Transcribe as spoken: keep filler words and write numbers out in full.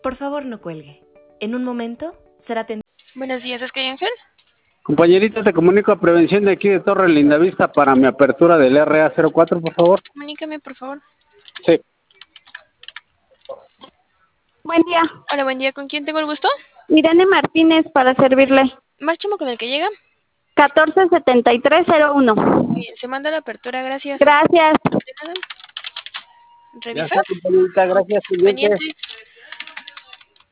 Por favor, no cuelgue. En un momento será atendido. Buenos días, ¿es que hay Ángel? Compañerita, te comunico a prevención de aquí de Torre Lindavista para mi apertura del R A cero cuatro, por favor. Comunícame, por favor. Sí. Buen día. Hola, buen día. ¿Con quién tengo el gusto? Irene Martínez para servirle. Máximo con el que llega. catorce setenta y tres cero uno. Bien, se manda la apertura, gracias. Gracias. De nada. Ya ¿Revisa? está, compañerita, gracias, pendiente. Pendiente.